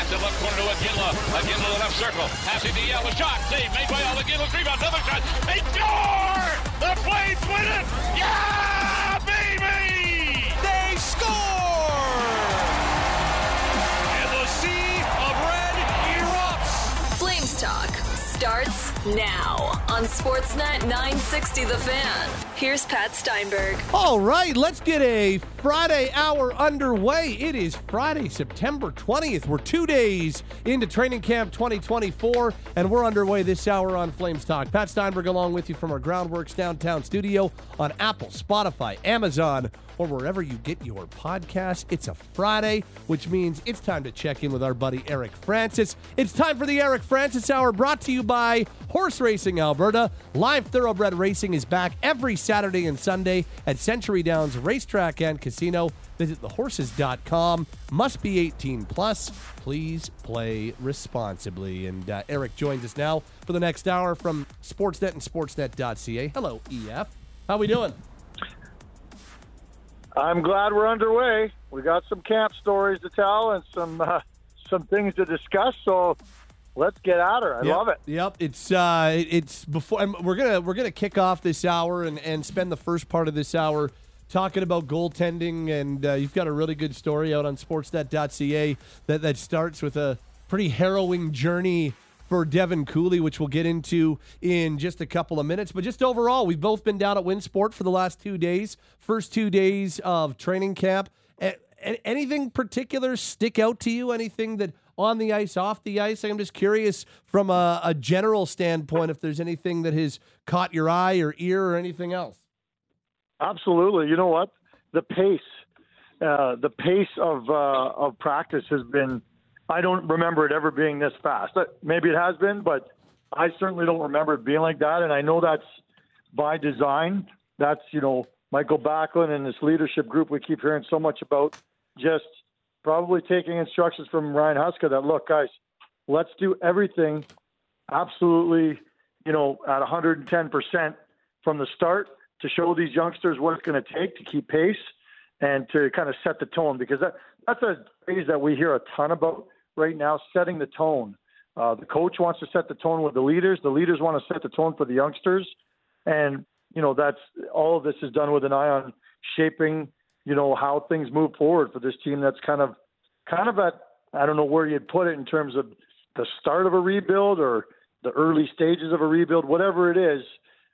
Pass in left corner to Iginla. Iginla to the left circle. Passing to Yell. A shot. Save made by Yell. Iginla. Rebound. Another shot. They score! The Flames win it! Yeah, baby! They score! And the sea of red erupts. Flames Talk starts now on Sportsnet 960 The Fan. Here's Pat Steinberg. All right, let's get a Friday hour underway. It is Friday, September 20th. We're 2 days into training camp 2024, and we're underway this hour on Flames Talk. Pat Steinberg along with you from our Groundworks downtown studio on Apple, Spotify, Amazon, or wherever you get your podcasts. It's a Friday, which means it's time to check in with our buddy Eric Francis. It's time for the Eric Francis Hour, brought to you by Horse Racing Alberta. Live thoroughbred racing is back every Saturday and Sunday at Century Downs Racetrack and Casino. Visit thehorses.com. Must be 18 plus. Please play responsibly. And Eric joins us now for the next hour from Sportsnet and Sportsnet.ca. Hello, EF. How we doing? I'm glad we're underway. We got some camp stories to tell and some things to discuss. So let's get at her. I love it. Yep. It's before, and we're gonna kick off this hour and spend the first part of this hour talking about goaltending. And you've got a really good story out on Sportsnet.ca that starts with a pretty harrowing journey for Devin Cooley, which we'll get into in just a couple of minutes. But just overall, we've both been down at Winsport for the last 2 days, first 2 days of training camp. Anything particular stick out to you? Anything that on the ice, off the ice? I'm just curious from a general standpoint if there's anything that has caught your eye or ear or anything else. Absolutely. You know what? The pace of practice has been, I don't remember it ever being this fast. Maybe it has been, but I certainly don't remember it being like that. And I know that's by design. That's, Michael Backlund and this leadership group we keep hearing so much about, just probably taking instructions from Ryan Huska that, look, guys, let's do everything absolutely, at 110% from the start to show these youngsters what it's going to take to keep pace and to kind of set the tone, because that's a phrase that we hear a ton about right now, setting the tone. The coach wants to set the tone with the leaders. The leaders want to set the tone for the youngsters. And, that's all of this is done with an eye on shaping, how things move forward for this team that's kind of at, I don't know where you'd put it in terms of the start of a rebuild or the early stages of a rebuild, whatever it is.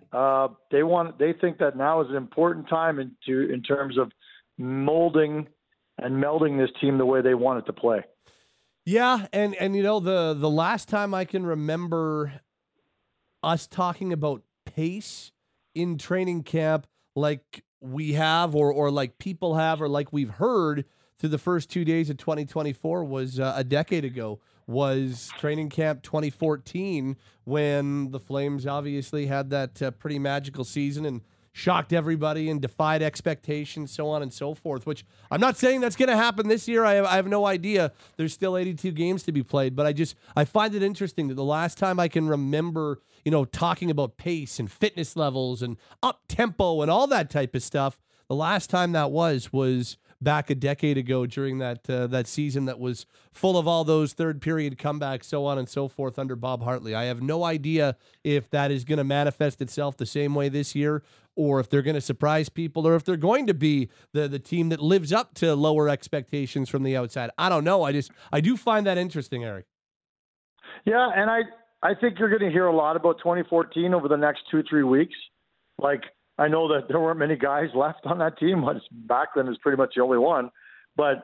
They think that now is an important time in terms of molding and melding this team the way they want it to play. Yeah, and the last time I can remember us talking about pace in training camp like we have or like people have or like we've heard through the first 2 days of 2024 was a decade ago, was training camp 2014, when the Flames obviously had that pretty magical season and shocked everybody and defied expectations, so on and so forth, which I'm not saying that's going to happen this year. I have no idea. There's still 82 games to be played, but I find it interesting that the last time I can remember, talking about pace and fitness levels and up tempo and all that type of stuff, the last time that was back a decade ago during that season that was full of all those third period comebacks, so on and so forth under Bob Hartley. I have no idea if that is going to manifest itself the same way this year, or if they're going to surprise people, or if they're going to be the team that lives up to lower expectations from the outside. I don't know. I do find that interesting, Eric. Yeah, and I think you're going to hear a lot about 2014 over the next 2-3 weeks. Like, I know that there weren't many guys left on that team. Backlund is pretty much the only one. But,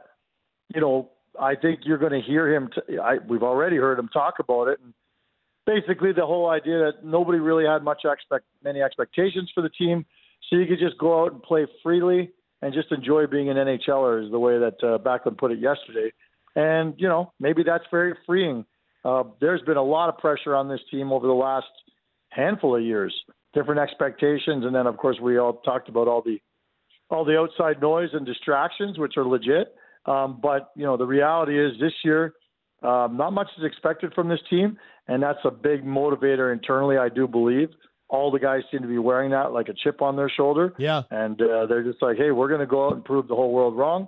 I think you're going to hear him. We've already heard him talk about it. And basically the whole idea that nobody really had many expectations for the team. So you could just go out and play freely and just enjoy being an NHLer is the way that Backlund put it yesterday. And, maybe that's very freeing. There's been a lot of pressure on this team over the last handful of years. Different expectations, and then of course we all talked about all the outside noise and distractions, which are legit. But the reality is this year, not much is expected from this team, and that's a big motivator internally. I do believe all the guys seem to be wearing that like a chip on their shoulder. Yeah, and they're just like, hey, we're going to go out and prove the whole world wrong,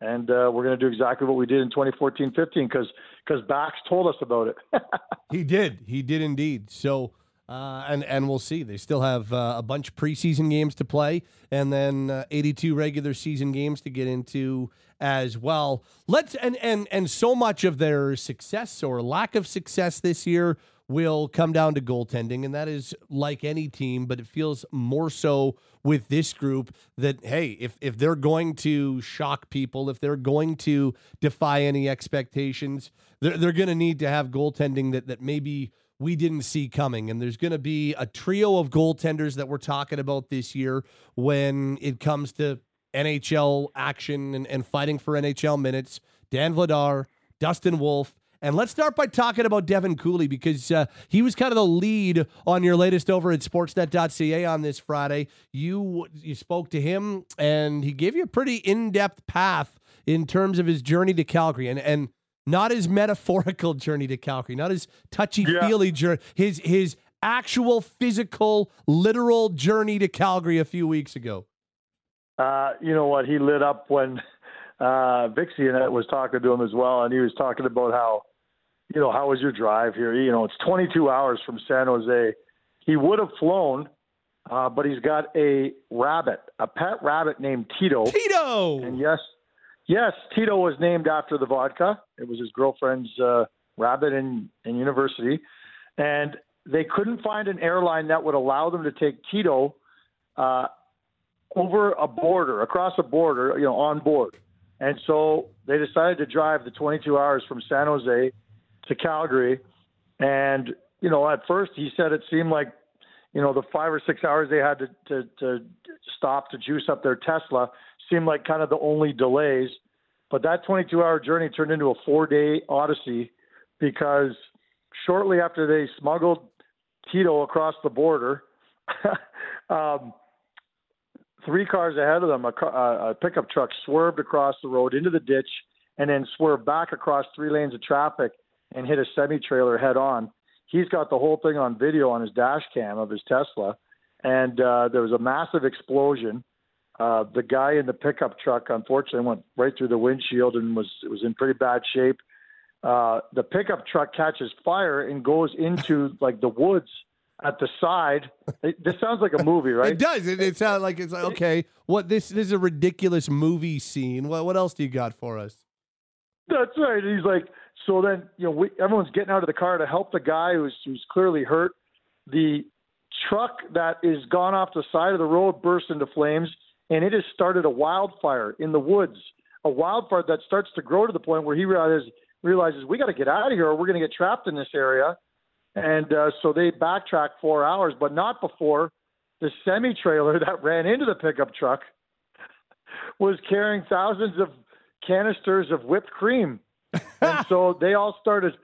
And we're going to do exactly what we did in 2014-15 because Bax told us about it. He did indeed. So, and we'll see. They still have a bunch of preseason games to play, and then 82 regular season games to get into as well. And so much of their success or lack of success this year will come down to goaltending, and that is like any team, but it feels more so with this group that, hey, if they're going to shock people, if they're going to defy any expectations, they're going to need to have goaltending that maybe we didn't see coming. And there's going to be a trio of goaltenders that we're talking about this year when it comes to NHL action and fighting for NHL minutes. Dan Vladar, Dustin Wolf. And let's start by talking about Devin Cooley, because he was kind of the lead on your latest over at sportsnet.ca on this Friday. You spoke to him, and he gave you a pretty in-depth path in terms of his journey to Calgary, and not his metaphorical journey to Calgary, not his touchy-feely journey, his actual physical, literal journey to Calgary a few weeks ago. You know what? He lit up when Vixie and I was talking to him as well, and he was talking about how, how was your drive here? It's 22 hours from San Jose. He would have flown, but he's got a pet rabbit named Tito. Tito! And yes, Tito was named after the vodka. It was his girlfriend's rabbit in university. And they couldn't find an airline that would allow them to take Tito across a border, on board. And so they decided to drive the 22 hours from San Jose to Calgary. And, at first he said it seemed like, the 5 or 6 hours they had to stop to juice up their Tesla seemed like kind of the only delays. But that 22-hour journey turned into a 4-day odyssey, because shortly after they smuggled Tito across the border, 3 cars ahead of them, a pickup truck swerved across the road into the ditch and then swerved back across 3 lanes of traffic and hit a semi-trailer head on. He's got the whole thing on video on his dash cam of his Tesla, and there was a massive explosion. The guy in the pickup truck, unfortunately, went right through the windshield and was in pretty bad shape. The pickup truck catches fire and goes into the woods at the side. This sounds like a movie, right? It does. It sounds like it's like, okay, this is a ridiculous movie scene. What else do you got for us? That's right. He's like, so then, everyone's getting out of the car to help the guy who's clearly hurt. The truck that is gone off the side of the road burst into flames, and it has started a wildfire in the woods, a wildfire that starts to grow to the point where he realizes we got to get out of here or we're going to get trapped in this area. And so they backtracked 4 hours, but not before the semi-trailer that ran into the pickup truck was carrying thousands of canisters of whipped cream. And so they all started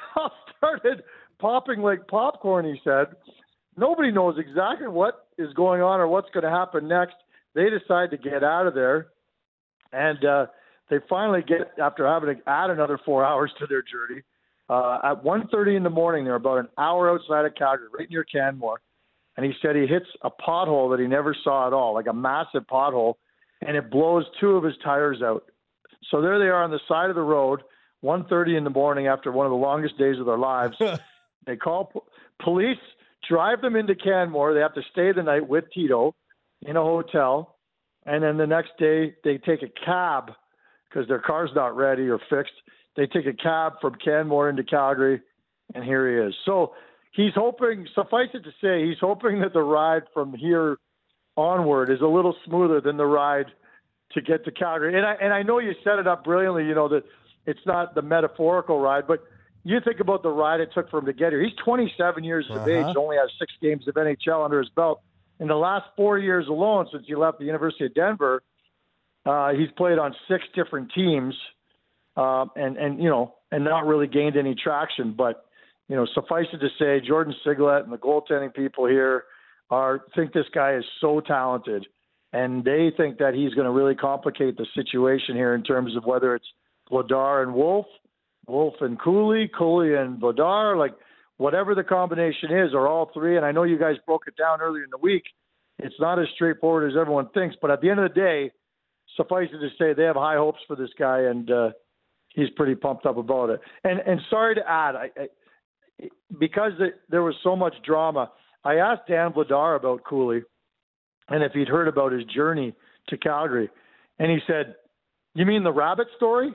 popping like popcorn, he said. Nobody knows exactly what is going on or what's going to happen next. They decide to get out of there, and they finally get, after having to add another 4 hours to their journey, at 1:30 in the morning, they're about an hour outside of Calgary, right near Canmore. And he said he hits a pothole that he never saw at all, like a massive pothole, and it blows 2 of his tires out. So there they are on the side of the road, 1:30 in the morning after one of the longest days of their lives. They call police, drive them into Canmore. They have to stay the night with Tito in a hotel. And then the next day they take a cab because their car's not ready or fixed. They take a cab from Canmore into Calgary, and here he is. So he's hoping, suffice it to say, he's hoping that the ride from here onward is a little smoother than the ride to get to Calgary. And I know you set it up brilliantly, that it's not the metaphorical ride, but you think about the ride it took for him to get here. He's 27 years of age, only has 6 games of NHL under his belt. In the last 4 years alone, since he left the University of Denver, he's played on 6 different teams, and not really gained any traction. But, suffice it to say, Jordan Sigalet and the goaltending people here think this guy is so talented, and they think that he's going to really complicate the situation here in terms of whether it's Vladar and Wolf and Cooley and Vladar, like whatever the combination is, or all 3. And I know you guys broke it down earlier in the week. It's not as straightforward as everyone thinks, but at the end of the day, suffice it to say, they have high hopes for this guy, and he's pretty pumped up about it. And sorry to add, because there was so much drama, I asked Dan Vladar about Cooley and if he'd heard about his journey to Calgary. And he said, "You mean the rabbit story?"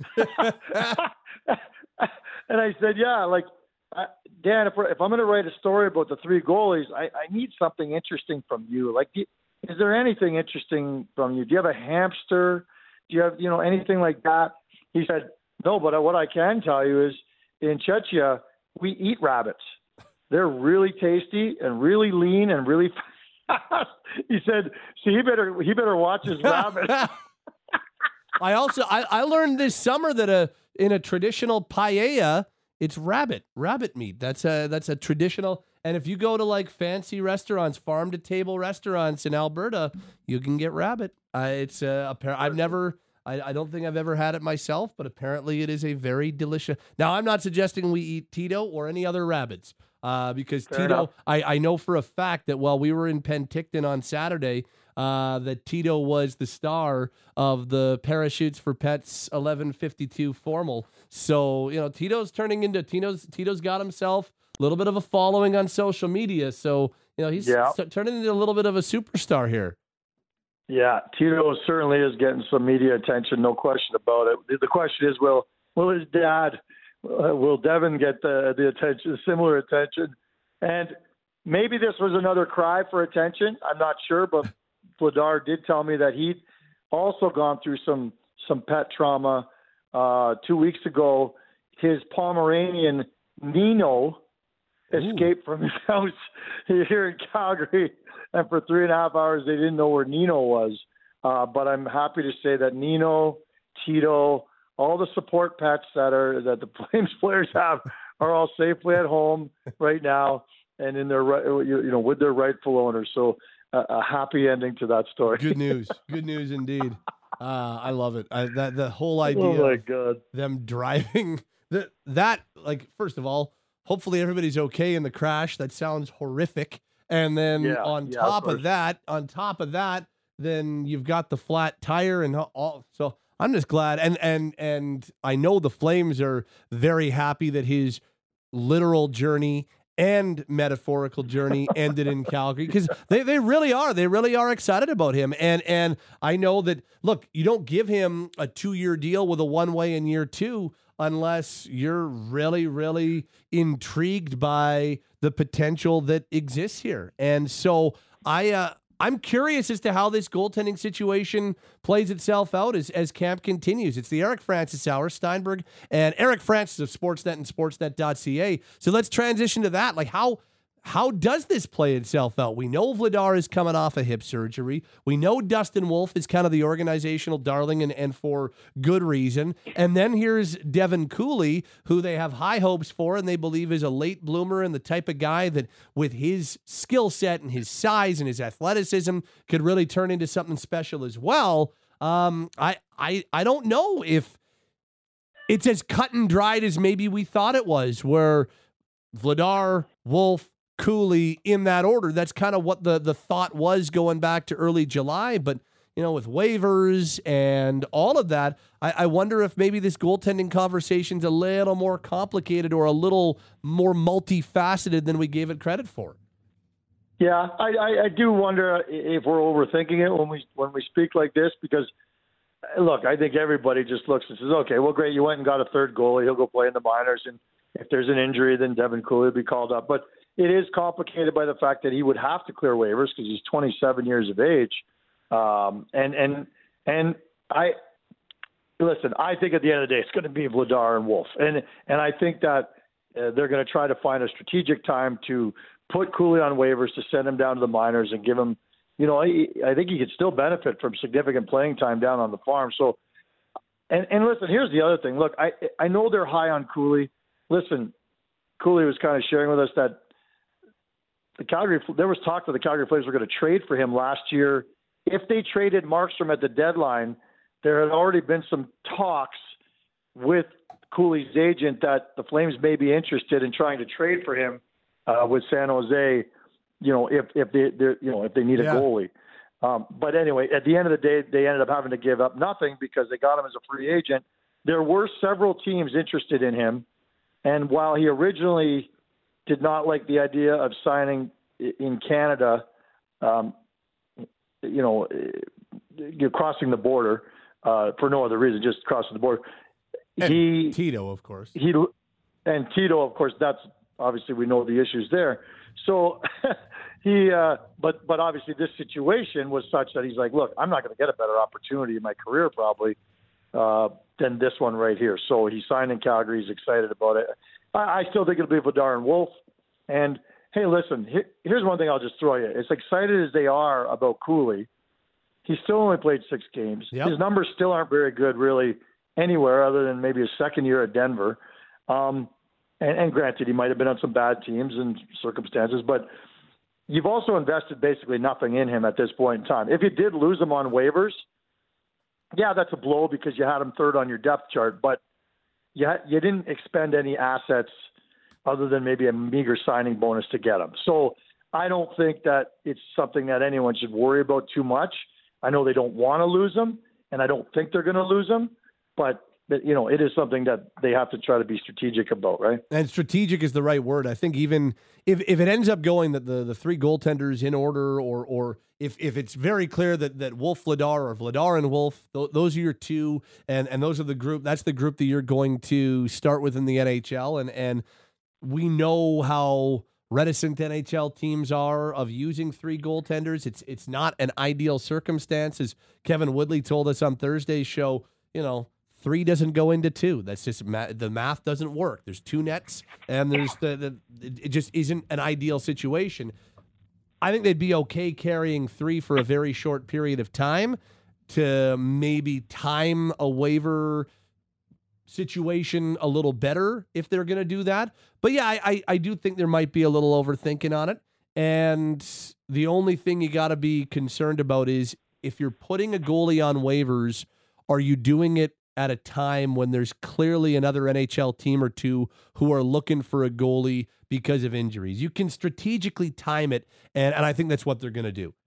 And I said, "Yeah, like, Dan, if I'm going to write a story about the three goalies, I need something interesting from you. Like, is there anything interesting from you? Do you have a hamster? Do you have, anything like that?" He said, "No, but what I can tell you is in Czechia, we eat rabbits. They're really tasty and really lean and really fast." He said, "So he better watch his rabbits." I learned this summer that in a traditional paella, it's rabbit meat. That's a traditional. And if you go to like fancy restaurants, farm to table restaurants in Alberta, you can get rabbit. It's I've never. I don't think I've ever had it myself, but apparently it is a very delicious. Now, I'm not suggesting we eat Tito or any other rabbits because Fair enough. I know for a fact that while we were in Penticton on Saturday, that Tito was the star of the Parachutes for Pets 1152 formal. So, Tito's got himself a little bit of a following on social media. So, he's turning into a little bit of a superstar here. Yeah, Tito certainly is getting some media attention, no question about it. The question is, will his dad, will Devin get the attention, similar attention? And maybe this was another cry for attention. I'm not sure, but Vladar did tell me that he'd also gone through some pet trauma. 2 weeks ago, his Pomeranian Nino escaped from his house here in Calgary. And for 3.5 hours, they didn't know where Nino was. But I'm happy to say that Nino, Tito, all the support pets that the Flames players have are all safely at home right now and in their with their rightful owners. So a happy ending to that story. Good news indeed. I love it. The whole idea. Oh my God. Of them driving that first of all, hopefully everybody's okay in the crash. That sounds horrific. And then on top of that, then you've got the flat tire and all. So I'm just glad. And I know the Flames are very happy that his literal journey and metaphorical journey ended in Calgary because they really are. They really are excited about him. And I know that, look, you don't give him a 2-year deal with a one-way in year 2 unless you're really, really intrigued by the potential that exists here. And so I'm curious as to how this goaltending situation plays itself out as camp continues. It's the Eric Francis Hour, Steinberg and Eric Francis of Sportsnet and Sportsnet.ca. So let's transition to that. Like how does this play itself out? We know Vladar is coming off a hip surgery. We know Dustin Wolf is kind of the organizational darling and for good reason. And then here's Devin Cooley, who they have high hopes for and they believe is a late bloomer and the type of guy that with his skill set and his size and his athleticism could really turn into something special as well. I don't know if it's as cut and dried as maybe we thought it was, where Vladar, Wolf, Cooley in that order. That's kind of what the thought was going back to early July. But, with waivers and all of that, I wonder if maybe this goaltending conversation's a little more complicated or a little more multifaceted than we gave it credit for. Yeah, I do wonder if we're overthinking it when we speak like this, because, look, I think everybody just looks and says, okay, well, great, you went and got a third goalie. He'll go play in the minors, and if there's an injury, then Devin Cooley will be called up. But it is complicated by the fact that he would have to clear waivers because he's 27 years of age. And I listen, I think at the end of the day, it's going to be Vladar and Wolf. And I think that they're going to try to find a strategic time to put Cooley on waivers to send him down to the minors and give him, I think he could still benefit from significant playing time down on the farm. So, and listen, here's the other thing. Look, I know they're high on Cooley. Listen, Cooley was kind of sharing with us that there was talk that the Calgary Flames were going to trade for him last year. If they traded Markstrom at the deadline, there had already been some talks with Cooley's agent that the Flames may be interested in trying to trade for him with San Jose. If they need a goalie. But anyway, at the end of the day, they ended up having to give up nothing because they got him as a free agent. There were several teams interested in him. And while he originally did not like the idea of signing in Canada, you're crossing the border for no other reason, just crossing the border. And Tito, of course. And Tito, of course, that's obviously we know the issues there. So but obviously this situation was such that he's like, look, I'm not going to get a better opportunity in my career probably than this one right here. So he signed in Calgary. He's excited about it. I still think it'll be Vladar and Wolf. And hey, listen, here's one thing I'll just throw you. As excited as they are about Cooley, he still only played 6 games. Yep. His numbers still aren't very good really anywhere other than maybe his second year at Denver. And granted, he might have been on some bad teams and circumstances, but you've also invested basically nothing in him at this point in time. If you did lose him on waivers, yeah, that's a blow because you had him third on your depth chart, but you didn't expend any assets other than maybe a meager signing bonus to get him. So I don't think that it's something that anyone should worry about too much. I know they don't want to lose him, and I don't think they're going to lose him, but it is something that they have to try to be strategic about, right? And strategic is the right word. I think even if it ends up going that the 3 goaltenders in order, or if it's very clear that Wolf, Vladar, or Vladar and Wolf, those are your 2, and those are the group. That's the group that you're going to start with in the NHL, and we know how reticent NHL teams are of using 3 goaltenders. It's not an ideal circumstance, as Kevin Woodley told us on Thursday's show. 3 doesn't go into 2. That's just the math doesn't work. There's 2 nets, and there's it just isn't an ideal situation. I think they'd be okay carrying 3 for a very short period of time to maybe time a waiver situation a little better if they're going to do that. But yeah, I do think there might be a little overthinking on it. And the only thing you got to be concerned about is if you're putting a goalie on waivers, are you doing it at a time when there's clearly another NHL team or 2 who are looking for a goalie because of injuries? You can strategically time it, and I think that's what they're going to do.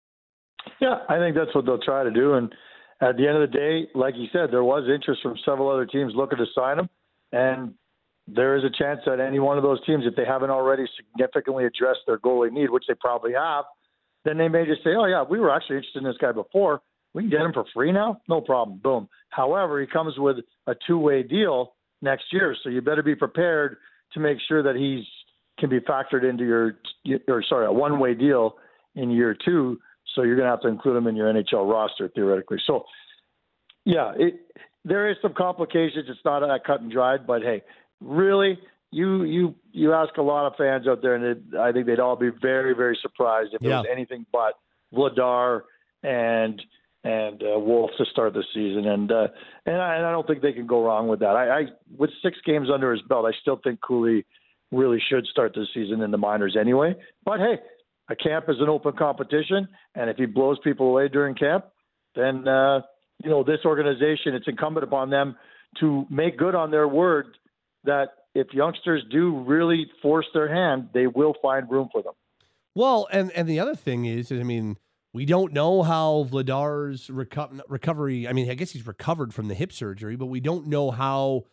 Yeah, I think that's what they'll try to do. And at the end of the day, like you said, there was interest from several other teams looking to sign him, and there is a chance that any one of those teams, if they haven't already significantly addressed their goalie need, which they probably have, then they may just say, oh, yeah, we were actually interested in this guy before. We can get him for free now? No problem. Boom. However, he comes with a 2-way deal next year, so you better be prepared to make sure that he can be factored into a 1-way deal in year 2, so you're going to have to include him in your NHL roster theoretically. So, yeah, there is some complications. It's not that cut and dried, but hey, really, you ask a lot of fans out there, and I think they'd all be very, very surprised if it was anything but Vladar and Wolf to start the season, and I don't think they can go wrong with that. I with 6 games under his belt, I still think Cooley really should start the season in the minors anyway. But hey, a camp is an open competition, and if he blows people away during camp, then this organization, it's incumbent upon them to make good on their word that if youngsters do really force their hand, they will find room for them. Well, and the other thing is, I mean, we don't know how Vladar's recovery. I mean, I guess he's recovered from the hip surgery, but we don't know how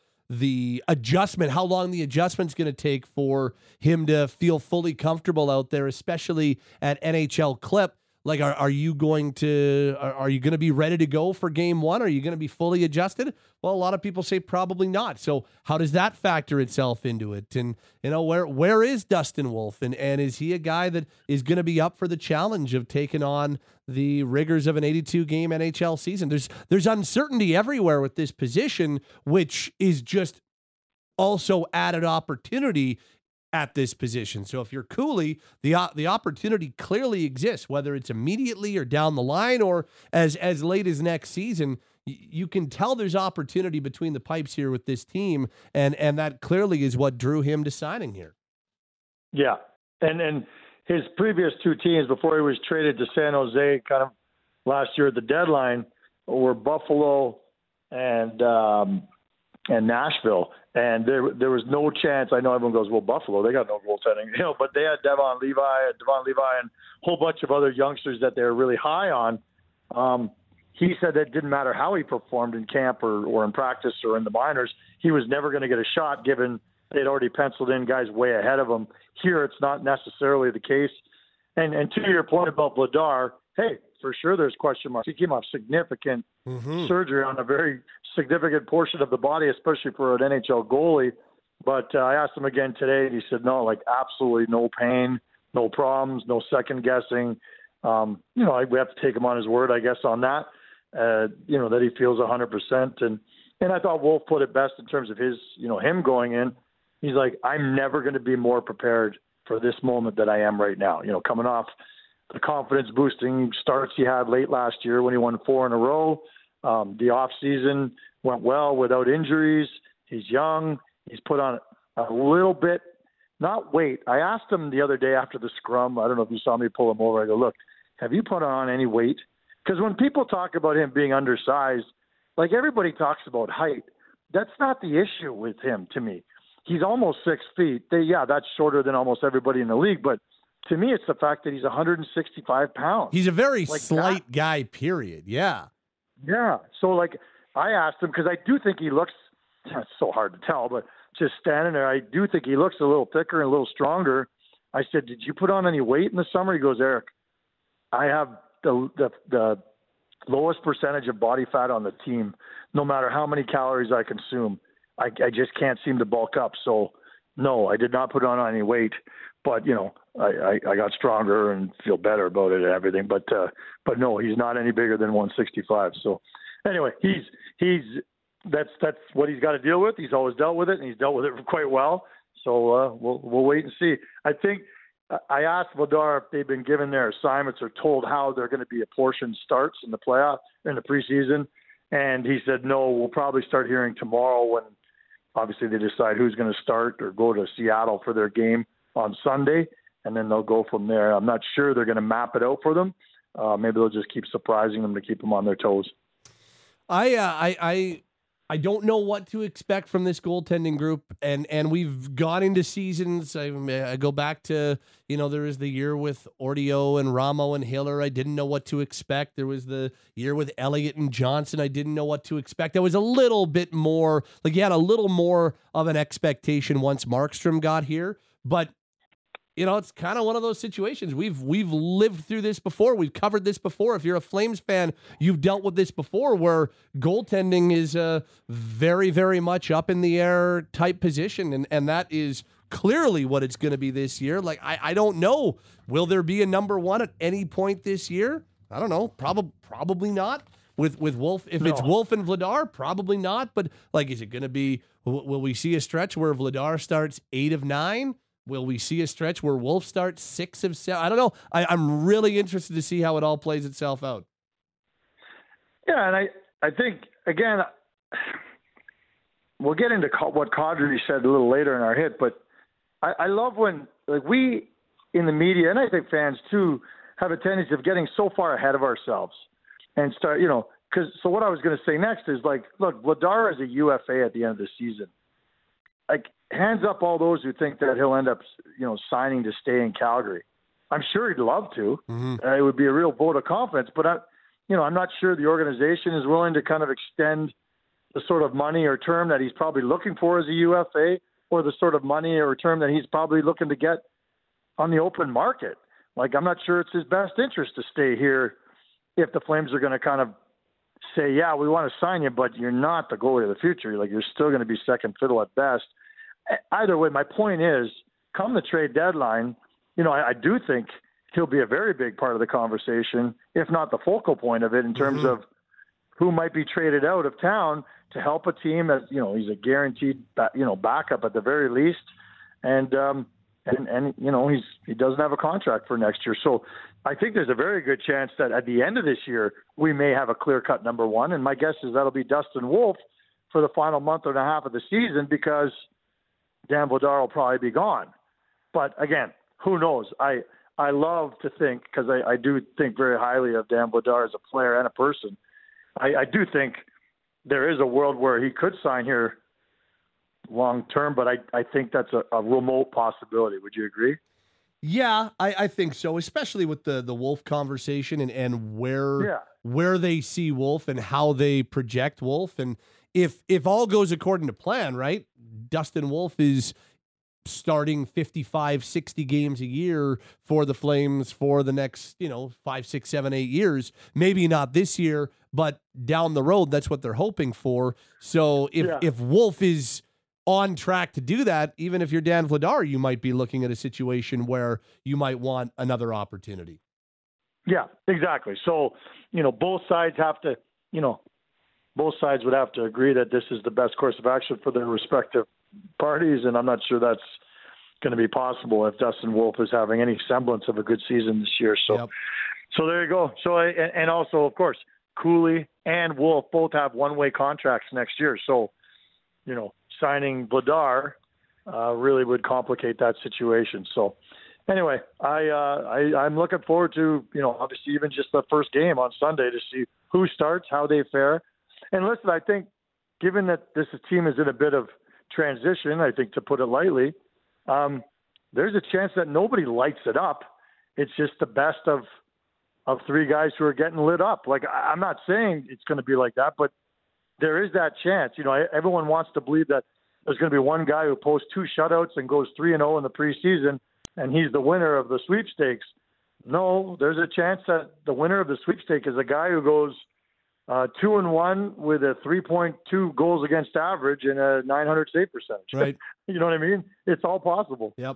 how long the adjustment's going to take for him to feel fully comfortable out there, especially at NHL Clip. Like, are you going to be ready to go for game 1? Are you going to be fully adjusted? Well, a lot of people say probably not. So how does that factor itself into it? And where is Dustin Wolf? And is he a guy that is going to be up for the challenge of taking on the rigors of an 82-game NHL season? There's uncertainty everywhere with this position, which is just also added opportunity at this position. So if you're Cooley, the opportunity clearly exists, whether it's immediately or down the line or as late as next season. You can tell there's opportunity between the pipes here with this team, and that clearly is what drew him to signing here. Yeah, and his previous 2 teams before he was traded to San Jose kind of last year at the deadline were Buffalo and and Nashville, and there was no chance. I know everyone goes, well, Buffalo, they got no goaltending, but they had Devon Levi, and a whole bunch of other youngsters that they're really high on. He said that it didn't matter how he performed in camp or in practice or in the minors, he was never going to get a shot given they'd already penciled in guys way ahead of him. Here, it's not necessarily the case. And to your point about Vladar, hey, for sure there's question marks. He came off significant surgery on a very significant portion of the body, especially for an NHL goalie. But I asked him again today, and he said, no, like absolutely no pain, no problems, no second guessing. We have to take him on his word, I guess, on that, that he feels 100%. And I thought Wolf put it best in terms of his, him going in. He's like, I'm never going to be more prepared for this moment that I am right now. Coming off the confidence-boosting starts he had late last year when he won 4 in a row. The off-season went well without injuries. He's young. He's put on a little bit, not weight. I asked him the other day after the scrum, I don't know if you saw me pull him over. I go, look, have you put on any weight? Because when people talk about him being undersized, like everybody talks about height, that's not the issue with him to me. He's almost 6 feet. That's shorter than almost everybody in the league. But to me, it's the fact that he's 165 pounds. He's a very slight guy, period. Yeah. Yeah. So, I asked him because I do think he looks – it's so hard to tell, but just standing there, I do think he looks a little thicker and a little stronger. I said, did you put on any weight in the summer? He goes, Eric, I have the lowest percentage of body fat on the team, no matter how many calories I consume. I just can't seem to bulk up. So, no, I did not put on any weight. But, I got stronger and feel better about it and everything. But no, he's not any bigger than 165. So, anyway, that's what he's got to deal with. He's always dealt with it, and he's dealt with it quite well. So we'll wait and see. I think I asked Vladar if they've been given their assignments or told how they're going to be apportioned starts in the playoff in the preseason, and he said no. We'll probably start hearing tomorrow when obviously they decide who's going to start or go to Seattle for their game on Sunday, and then they'll go from there. I'm not sure they're going to map it out for them. Maybe they'll just keep surprising them to keep them on their toes. I don't know what to expect from this goaltending group, and we've gone into seasons. I go back to, there was the year with Ortio and Ramo and Hiller. I didn't know what to expect. There was the year with Elliott and Johnson. I didn't know what to expect. I was a little bit more, you had a little more of an expectation once Markstrom got here, but it's kind of one of those situations. We've lived through this before. We've covered this before. If you're a Flames fan, you've dealt with this before, where goaltending is a very, very much up in the air type position, and that is clearly what it's going to be this year. I don't know. Will there be a number one at any point this year? I don't know. Probably not. With Wolf, if it's Wolf and Vladar, probably not. But is it going to be? Will we see a stretch where Vladar starts 8 of 9? Will we see a stretch where Wolf starts 6 of 7? I don't know. I'm really interested to see how it all plays itself out. Yeah, and I think, again, we'll get into what Kadri said a little later in our hit, but I love when we in the media, and I think fans too, have a tendency of getting so far ahead of ourselves and start, so what I was going to say next is look, Vladar is a UFA at the end of the season. Hands up all those who think that he'll end up, signing to stay in Calgary. I'm sure he'd love to. Mm-hmm. It would be a real vote of confidence, but I'm not sure the organization is willing to kind of extend the sort of money or term that he's probably looking for as a UFA, or the sort of money or term that he's probably looking to get on the open market. I'm not sure it's his best interest to stay here if the Flames are going to kind of say, yeah, we want to sign you, but you're not the goalie of the future. You're still going to be second fiddle at best. Either way, my point is, come the trade deadline, I do think he'll be a very big part of the conversation, if not the focal point of it, in terms of who might be traded out of town to help a team that, he's a guaranteed, backup at the very least. And he doesn't have a contract for next year. So I think there's a very good chance that at the end of this year, we may have a clear-cut number one. And my guess is that'll be Dustin Wolf for the final month and a half of the season, because Dan Vladar will probably be gone. But again, who knows? I love to think, because I do think very highly of Dan Vladar as a player and a person. I do think there is a world where he could sign here long term, but I think that's a remote possibility. Would you agree? Yeah, I think so, especially with the Wolf conversation and where they see Wolf and how they project Wolf. And if all goes according to plan, right, Dustin Wolf is starting 55, 60 games a year for the Flames for the next, 5, 6, 7, 8 years. Maybe not this year, but down the road, that's what they're hoping for. So if Wolf is on track to do that, even if you're Dan Vladar, you might be looking at a situation where you might want another opportunity. Yeah, exactly. So, both sides would have to agree that this is the best course of action for their respective parties, and I'm not sure that's going to be possible if Dustin Wolf is having any semblance of a good season this year. So, So there you go. So, and also, of course, Cooley and Wolf both have one-way contracts next year. So, signing Vladar really would complicate that situation. So anyway, I'm looking forward to, obviously even just the first game on Sunday to see who starts, how they fare. And listen, I think given that this team is in a bit of transition, I think to put it lightly, there's a chance that nobody lights it up. It's just the best of three guys who are getting lit up. Like, I'm not saying it's going to be like that, but there is that chance. Everyone wants to believe that there's going to be one guy who posts 2 shutouts and goes 3-0 in the preseason, and he's the winner of the sweepstakes. No, there's a chance that the winner of the sweepstakes is a guy who goes 2-1 with a 3.2 goals against average and a 900 save percentage. Right. You know what I mean? It's all possible. Yep.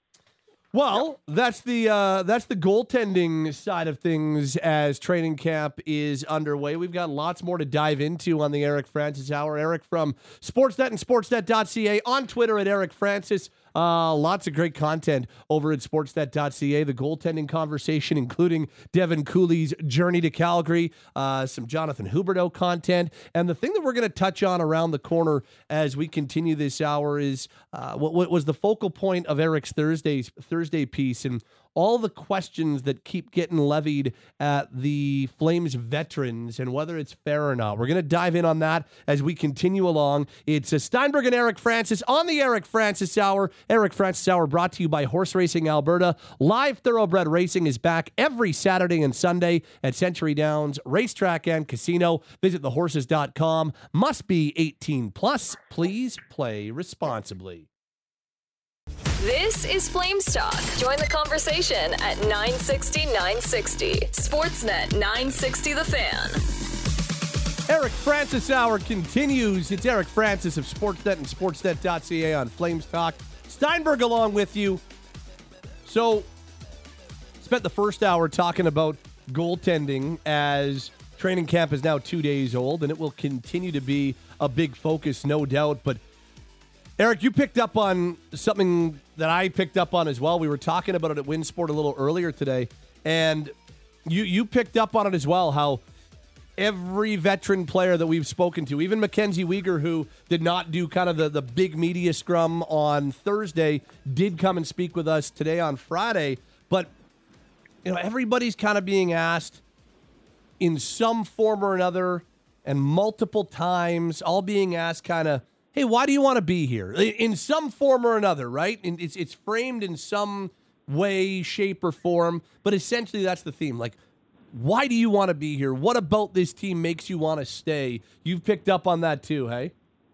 Well, that's the goaltending side of things as training camp is underway. We've got lots more to dive into on the Eric Francis Hour. Eric from Sportsnet and Sportsnet.ca, on Twitter at Eric Francis. Lots of great content over at Sportsnet.ca. The goaltending conversation, including Devin Cooley's journey to Calgary, some Jonathan Huberdeau content. And the thing that we're going to touch on around the corner as we continue this hour is what was the focal point of Eric's Thursday piece, and all the questions that keep getting levied at the Flames veterans and whether it's fair or not. We're going to dive in on that as we continue along. It's Steinberg and Eric Francis on the Eric Francis Hour. Eric Francis Hour brought to you by Horse Racing Alberta. Live thoroughbred racing is back every Saturday and Sunday at Century Downs Racetrack and Casino. Visit thehorses.com. Must be 18 plus. Please play responsibly. This is Flames Talk. Join the conversation at 960-960. Sportsnet 960 The Fan. Eric Francis Hour continues. It's Eric Francis of Sportsnet and Sportsnet.ca on Flames Talk. Steinberg along with you. So, spent the first hour talking about goaltending as training camp is now 2 days old, and it will continue to be a big focus, no doubt. But Eric, you picked up on something that I picked up on as well. We were talking about it at Winsport a little earlier today, and you picked up on it as well, how every veteran player that we've spoken to, even Mackenzie Weegar, who did not do kind of the big media scrum on Thursday, did come and speak with us today on Friday. But, everybody's kind of being asked in some form or another and multiple times, all being asked kind of, hey, why do you want to be here? In some form or another, right? And it's framed in some way, shape, or form, but essentially that's the theme. Like, why do you want to be here? What about this team makes you want to stay? You've picked up on that too, hey?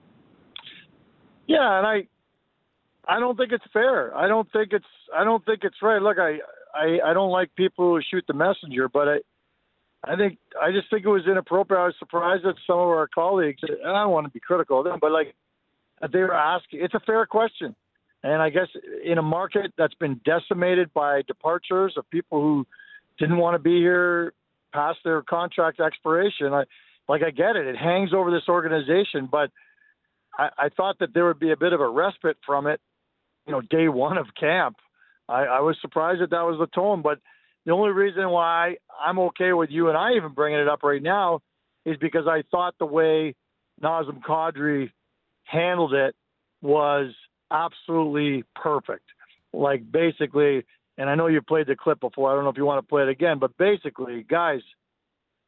Yeah, and I don't think it's fair. I don't think it's right. Look, I don't like people who shoot the messenger, but I just think it was inappropriate. I was surprised that some of our colleagues, and I don't want to be critical of them, but they were asking. It's a fair question. And I guess in a market that's been decimated by departures of people who didn't want to be here past their contract expiration, I get it. It hangs over this organization, but I thought that there would be a bit of a respite from it, day one of camp. I was surprised that was the tone, but the only reason why I'm okay with you and I even bringing it up right now is because I thought the way Nazem Kadri handled it was absolutely perfect. Like, basically, and I know you played the clip before, I don't know if you want to play it again, but basically, guys,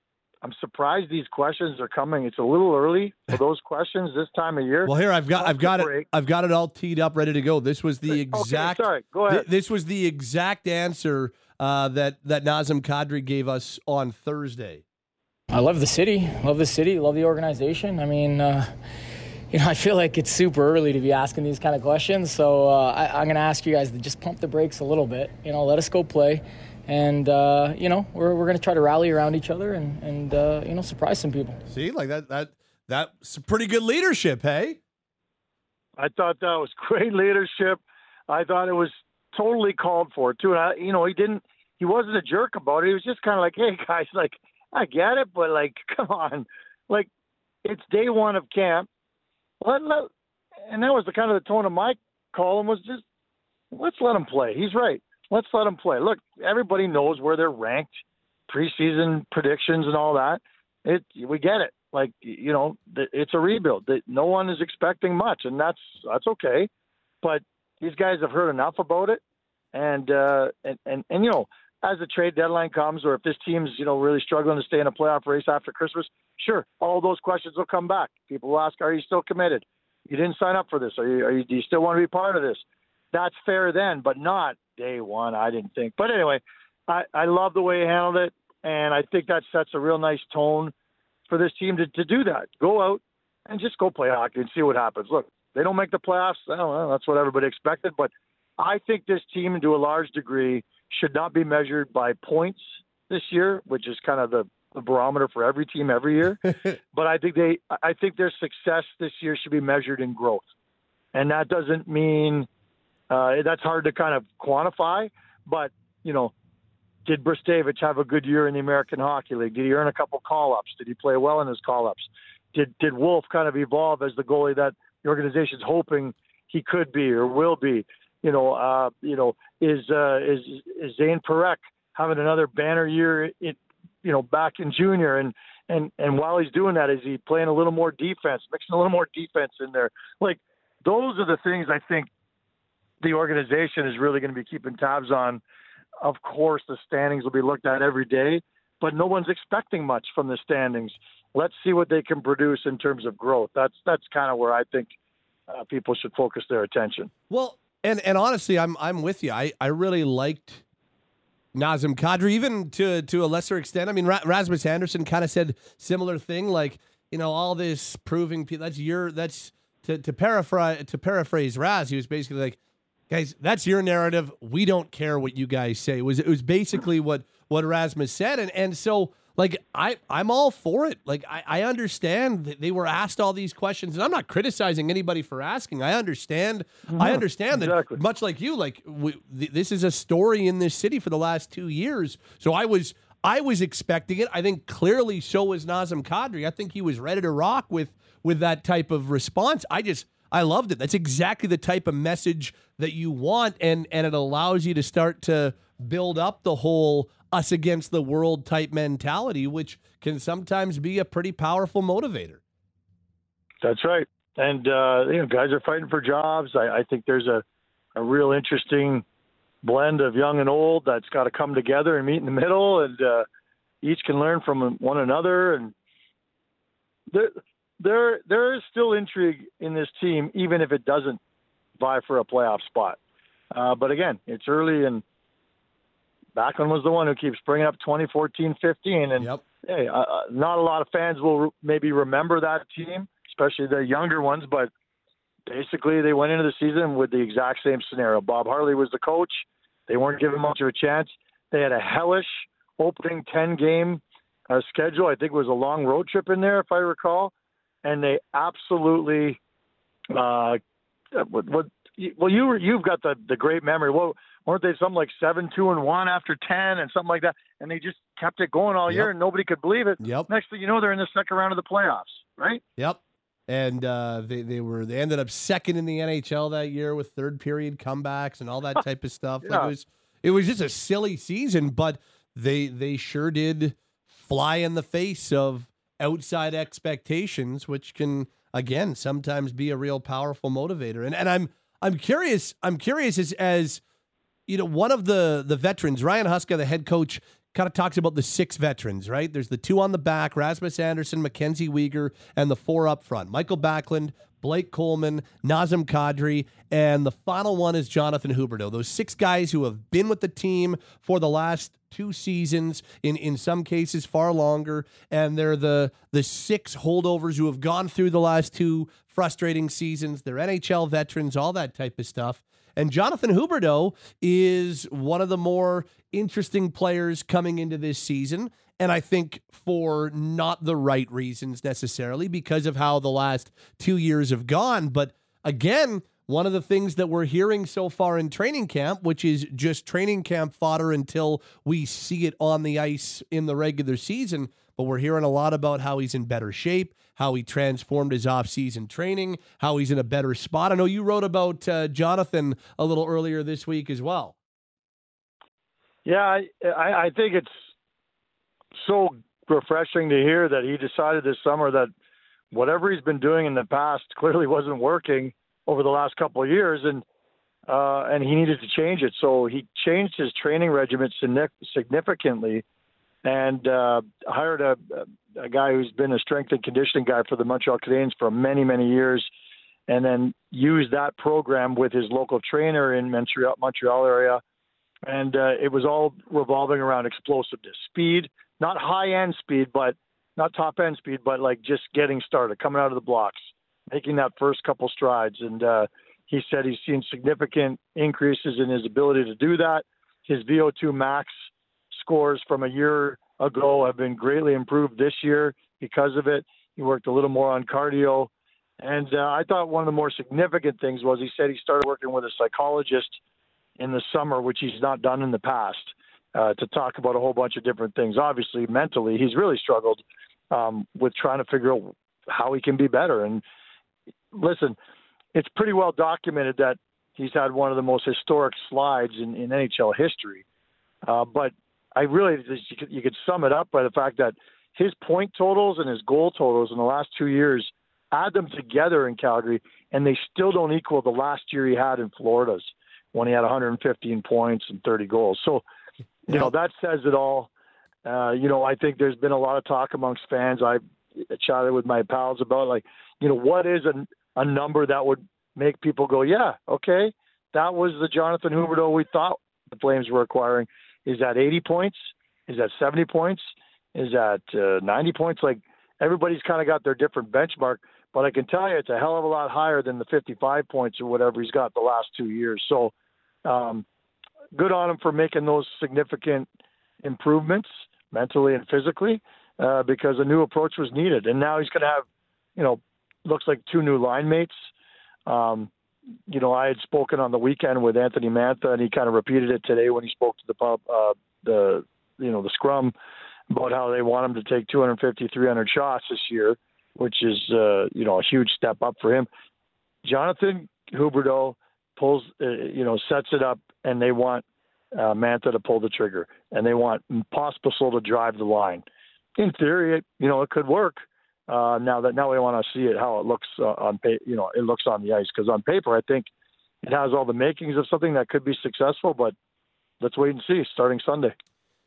I'm surprised these questions are coming. It's a little early for those questions this time of year. Well, here I've got it all teed up, ready to go. This was the exact. Okay, sorry, go ahead. This was the exact answer that Nazem Kadri gave us on Thursday. I love the city, love the organization. I mean, I feel like it's super early to be asking these kind of questions. So I'm going to ask you guys to just pump the brakes a little bit. Let us go play. And, we're going to try to rally around each other and surprise some people. See, like that's pretty good leadership, hey? I thought that was great leadership. I thought it was totally called for, too. And, he wasn't a jerk about it. He was just kind of like, hey, guys, like, I get it, but, like, come on. Like, it's day one of camp. And that was the kind of the tone of my column was just, let's let him play. He's right. Let's let him play. Look, everybody knows where they're ranked, preseason predictions and all that. We get it. Like, it's a rebuild. No one is expecting much, and that's okay. But these guys have heard enough about it. And as the trade deadline comes, or if this team's, really struggling to stay in a playoff race after Christmas, sure, all those questions will come back. People will ask, are you still committed? You didn't sign up for this. Do you still want to be part of this? That's fair then, but not day one, I didn't think. But anyway, I love the way he handled it, and I think that sets a real nice tone for this team to do that. Go out and just go play hockey and see what happens. Look, they don't make the playoffs. Well, that's what everybody expected, but I think this team, to a large degree, should not be measured by points this year, which is kind of the barometer for every team every year. But I think their success this year should be measured in growth. And that doesn't mean that's hard to kind of quantify, but, did Brzustevich have a good year in the American Hockey League? Did he earn a couple call-ups? Did he play well in his call-ups? Did Wolf kind of evolve as the goalie that the organization's hoping he could be or will be? Is Zane Parekh having another banner year, back in junior? And while he's doing that, is he playing a little more defense, mixing a little more defense in there? Like, those are the things I think the organization is really going to be keeping tabs on. Of course, the standings will be looked at every day, but no one's expecting much from the standings. Let's see what they can produce in terms of growth. That's kind of where I think people should focus their attention. Well, and honestly, I'm with you. I really liked Nazem Kadri, even to a lesser extent. I mean, Rasmus Anderson kind of said similar thing, like, all this proving that's to paraphrase Raz. He was basically like, guys, that's your narrative. We don't care what you guys say. It was basically what Rasmus said, and so, like, I'm all for it. Like, I understand that they were asked all these questions, and I'm not criticizing anybody for asking. I understand. I understand exactly. That, much like you, like, this is a story in this city for the last 2 years. So I was expecting it. I think clearly so was Nazem Kadri. I think he was ready to rock with that type of response. I loved it. That's exactly the type of message that you want, and it allows you to start to build up the whole us against the world type mentality, which can sometimes be a pretty powerful motivator. That's right. And, guys are fighting for jobs. I think there's a real interesting blend of young and old that's got to come together and meet in the middle, and each can learn from one another. And there is still intrigue in this team, even if it doesn't vie for a playoff spot. But again, it's early, and Backlund was the one who keeps bringing up 2014-15. And yep. Hey, not a lot of fans will maybe remember that team, especially the younger ones. But basically, they went into the season with the exact same scenario. Bob Hartley was the coach. They weren't given much of a chance. They had a hellish opening 10-game schedule. I think it was a long road trip in there, if I recall. And they absolutely you've got the great memory. Well, weren't they something like 7-2-1 after 10 and something like that? And they just kept it going all year, and nobody could believe it. Yep. Next thing you know, they're in the second round of the playoffs, right? Yep. And they ended up second in the NHL that year with third period comebacks and all that type of stuff. Yeah. Like, it was just a silly season, but they sure did fly in the face of outside expectations, which can, again, sometimes be a real powerful motivator. And I'm curious as one of the veterans, Ryan Huska, the head coach, kind of talks about the 6 veterans, right? There's the 2 on the back, Rasmus Anderson, Mackenzie Weegar, and the 4 up front. Michael Backlund, Blake Coleman, Nazem Kadri, and the final one is Jonathan Huberdeau. Those 6 guys who have been with the team for the last 2 seasons, in some cases far longer, and they're the 6 holdovers who have gone through the last 2 frustrating seasons. They're NHL veterans, all that type of stuff. And Jonathan Huberdeau is one of the more interesting players coming into this season. And I think for not the right reasons necessarily because of how the last 2 years have gone. But again, one of the things that we're hearing so far in training camp, which is just training camp fodder until we see it on the ice in the regular season. But we're hearing a lot about how he's in better shape, how he transformed his off-season training, how he's in a better spot. I know you wrote about Jonathan a little earlier this week as well. Yeah, I think it's so refreshing to hear that he decided this summer that whatever he's been doing in the past clearly wasn't working over the last couple of years, and he needed to change it. So he changed his training regimen significantly and hired a guy who's been a strength and conditioning guy for the Montreal Canadiens for many, many years, and then used that program with his local trainer in Montreal area. And it was all revolving around explosiveness, speed, not high-end speed, but not top-end speed, but like just getting started, coming out of the blocks, making that first couple strides. And he said he's seen significant increases in his ability to do that. His VO2 max scores from a year ago have been greatly improved this year because of it. He worked a little more on cardio. And I thought one of the more significant things was he said he started working with a psychologist in the summer, which he's not done in the past, to talk about a whole bunch of different things. Obviously, mentally, he's really struggled with trying to figure out how he can be better. And listen, it's pretty well documented that he's had one of the most historic slides in NHL history. But I really, you could sum it up by the fact that his point totals and his goal totals in the last 2 years, add them together in Calgary, and they still don't equal the last year he had in Florida's when he had 115 points and 30 goals. So, you know, that says it all. I think there's been a lot of talk amongst fans. I chatted with my pals about, like, what is a number that would make people go, yeah, okay, that was the Jonathan Huberdeau we thought the Flames were acquiring. Is that 80 points? Is that 70 points? Is that 90 points? Like, everybody's kind of got their different benchmark, but I can tell you it's a hell of a lot higher than the 55 points or whatever he's got the last 2 years. So good on him for making those significant improvements mentally and physically because a new approach was needed. And now he's going to have, looks like 2 new line mates. I had spoken on the weekend with Anthony Mantha, and he kind of repeated it today when he spoke to the scrum about how they want him to take 250, 300 shots this year, which is, a huge step up for him. Jonathan Huberdeau sets it up, and they want Mantha to pull the trigger, and they want Pospisil to drive the line. In theory, it could work. Now we want to see it how it looks it looks on the ice, because on paper I think it has all the makings of something that could be successful, but let's wait and see starting Sunday.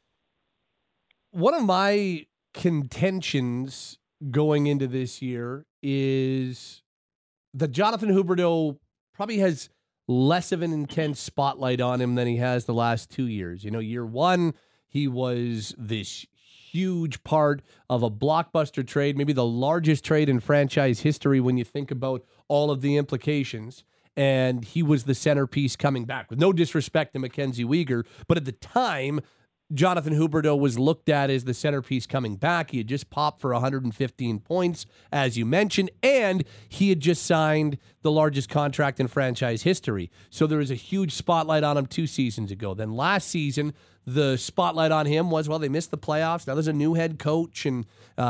One of my contentions going into this year is that Jonathan Huberdeau probably has less of an intense spotlight on him than he has the last 2 years. Year one, he was this huge part of a blockbuster trade, maybe the largest trade in franchise history when you think about all of the implications. And he was the centerpiece coming back, with no disrespect to Mackenzie Weegar. But at the time, Jonathan Huberdeau was looked at as the centerpiece coming back. He had just popped for 115 points, as you mentioned, and he had just signed the largest contract in franchise history. So there was a huge spotlight on him 2 seasons ago. Then last season, the spotlight on him was, well, they missed the playoffs. Now there's a new head coach, and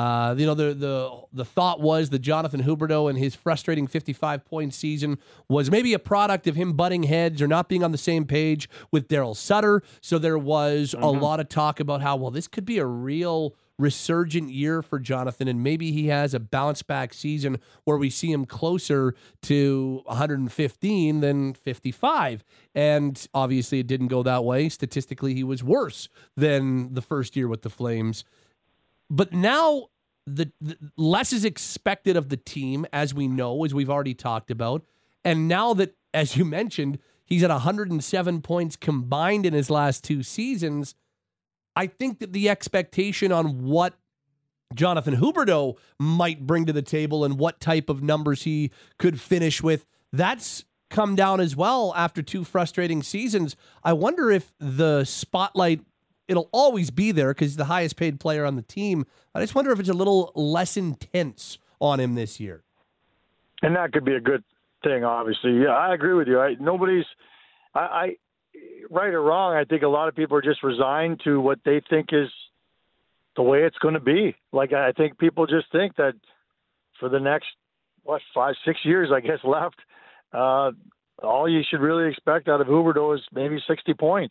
the thought was that Jonathan Huberdeau and his frustrating 55-point season was maybe a product of him butting heads or not being on the same page with Daryl Sutter. So there was a lot of talk about how, well, this could be a real resurgent year for Jonathan, and maybe he has a bounce back season where we see him closer to 115 than 55. And obviously it didn't go that way. Statistically, he was worse than the first year with the Flames. But now the less is expected of the team, as we know, as we've already talked about. And now that, as you mentioned, he's at 107 points combined in his last 2 seasons, I think that the expectation on what Jonathan Huberdeau might bring to the table and what type of numbers he could finish with, that's come down as well after 2 frustrating seasons. I wonder if the spotlight, it'll always be there because he's the highest paid player on the team. I just wonder if it's a little less intense on him this year. And that could be a good thing, obviously. Yeah, I agree with you. I right or wrong, I think a lot of people are just resigned to what they think is the way it's going to be. Like, I think people just think that for the next, 5-6 years, I guess, left, all you should really expect out of Huberdeau is maybe 60 points.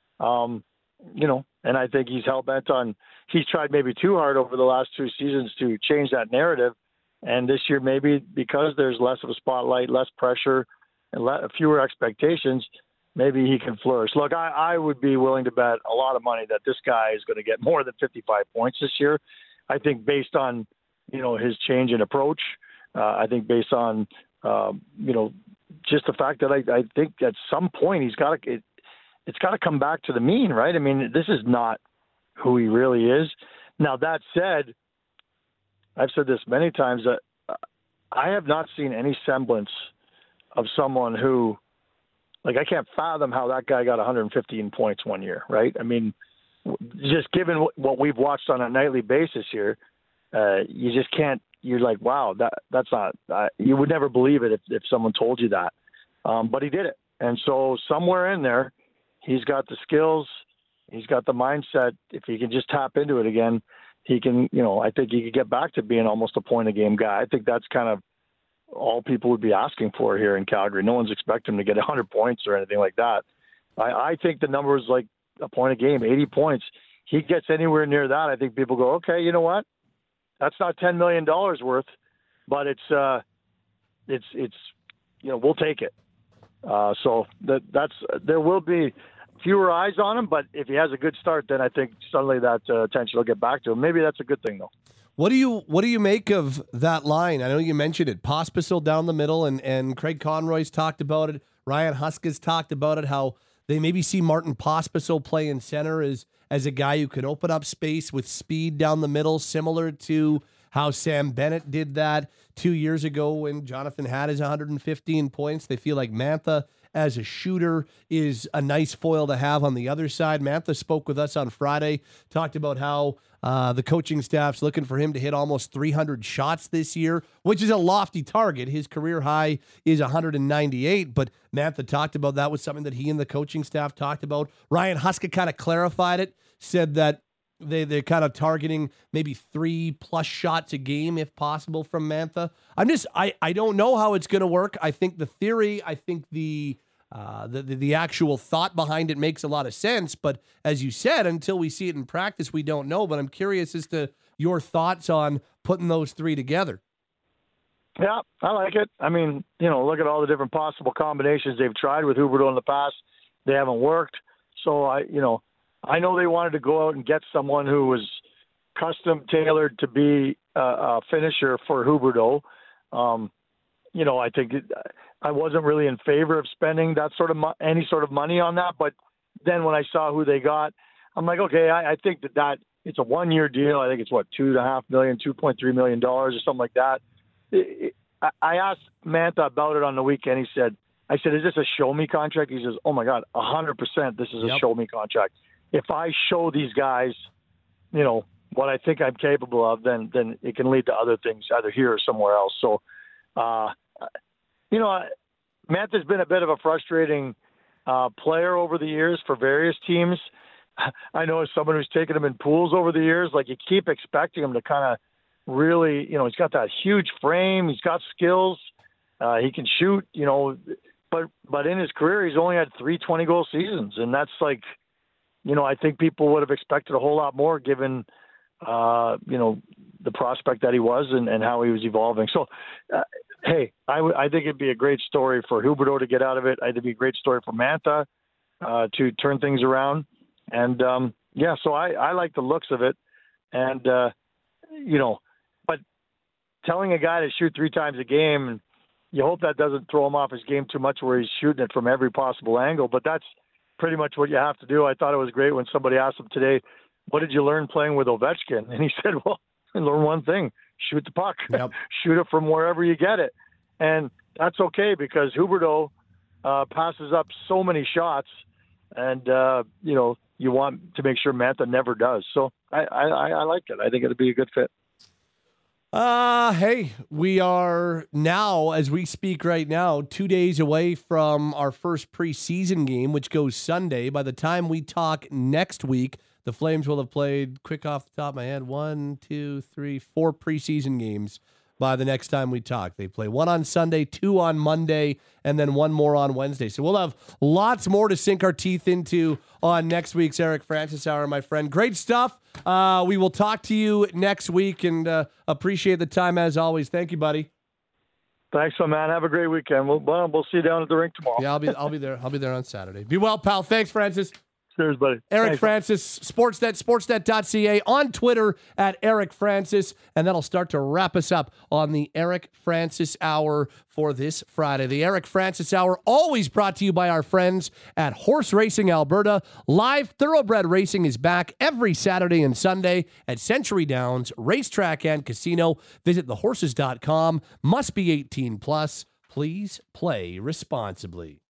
And I think he's hell-bent on, he's tried maybe too hard over the last 2 seasons to change that narrative. And this year, maybe because there's less of a spotlight, less pressure, and fewer expectations, maybe he can flourish. Look, I would be willing to bet a lot of money that this guy is going to get more than 55 points this year. I think based on, his change in approach, I think based on, just the fact that I think at some point it's got to come back to the mean, right? I mean, this is not who he really is. Now, that said, I've said this many times, that I have not seen any semblance of someone who, like, I can't fathom how that guy got 115 points one year, right? I mean, just given what we've watched on a nightly basis here, you just can't, you're like, wow, that's not, you would never believe it if someone told you that. But he did it. And so somewhere in there, he's got the skills, he's got the mindset. If he can just tap into it again, he can, I think he could get back to being almost a point-a-game guy. I think that's kind of all people would be asking for here in Calgary. No one's expecting him to get 100 points or anything like that. I think the number is like a point a game, 80 points. He gets anywhere near that, I think people go, okay, you know what? That's not $10 million worth, but it's we'll take it. So there will be fewer eyes on him, but if he has a good start, then I think suddenly that attention will get back to him. Maybe that's a good thing, though. What do you make of that line? I know you mentioned it. Pospisil down the middle, and Craig Conroy's talked about it. Ryan Huska's talked about it, how they maybe see Martin Pospisil play in center as a guy who could open up space with speed down the middle, similar to how Sam Bennett did that 2 years ago when Jonathan had his 115 points. They feel like Mantha as a shooter is a nice foil to have on the other side. Mantha spoke with us on Friday, talked about how the coaching staff's looking for him to hit almost 300 shots this year, which is a lofty target. His career high is 198, but Mantha talked about that was something that he and the coaching staff talked about. Ryan Huska kind of clarified it, said that they're kind of targeting maybe 3+ shots a game if possible from Mantha. I don't know how it's going to work. I think the theory, I think the actual thought behind it makes a lot of sense. But as you said, until we see it in practice, we don't know. But I'm curious as to your thoughts on putting those 3 together. Yeah, I like it. I mean, look at all the different possible combinations they've tried with Huberdeau in the past. They haven't worked. So I know they wanted to go out and get someone who was custom tailored to be a finisher for Huberdeau. I think I wasn't really in favor of spending that sort of any sort of money on that. But then when I saw who they got, I'm like, okay, I think that it's a 1-year deal. I think it's $2.5 million, $2.3 million or something like that. I asked Mantha about it on the weekend. I said, is this a show me contract? He says, oh my God, 100% this is a show me contract. If I show these guys, what I think I'm capable of, then it can lead to other things, either here or somewhere else. So, Mantha's been a bit of a frustrating player over the years for various teams. I know as someone who's taken him in pools over the years, like you keep expecting him to kind of really, he's got that huge frame, he's got skills, he can shoot, but in his career he's only had 3 20-goal seasons, and that's like, I think people would have expected a whole lot more given the prospect that he was and how he was evolving. So, hey, I think it'd be a great story for Huberdeau to get out of it. I think it'd be a great story for Mantha to turn things around. And, so I like the looks of it. And, but telling a guy to shoot 3 times a game, and you hope that doesn't throw him off his game too much where he's shooting it from every possible angle. But that's pretty much what you have to do. I thought it was great when somebody asked him today, what did you learn playing with Ovechkin? And he said, well, I learned one thing, shoot the puck, shoot it from wherever you get it. And that's okay because Huberdeau passes up so many shots and, you want to make sure Mantha never does. So I like it. I think it'd be a good fit. Hey, we are now, as we speak right now, 2 days away from our first preseason game, which goes Sunday. By the time we talk next week, the Flames will have played, quick off the top of my head, 4 preseason games by the next time we talk. They play 1 on Sunday, 2 on Monday, and then 1 more on Wednesday. So we'll have lots more to sink our teeth into on next week's Eric Francis Hour, my friend. Great stuff. We will talk to you next week and appreciate the time as always. Thank you, buddy. Thanks, my man. Have a great weekend. We'll see you down at the rink tomorrow. Yeah, I'll be there. I'll be there on Saturday. Be well, pal. Thanks, Francis. Cheers, buddy. Eric Francis, Sportsnet, sportsnet.ca, on Twitter at Eric Francis, and that'll start to wrap us up on the Eric Francis Hour for this Friday. The Eric Francis Hour, always brought to you by our friends at Horse Racing Alberta. Live thoroughbred racing is back every Saturday and Sunday at Century Downs Racetrack and Casino. Visit thehorses.com. Must be 18 plus. Please play responsibly.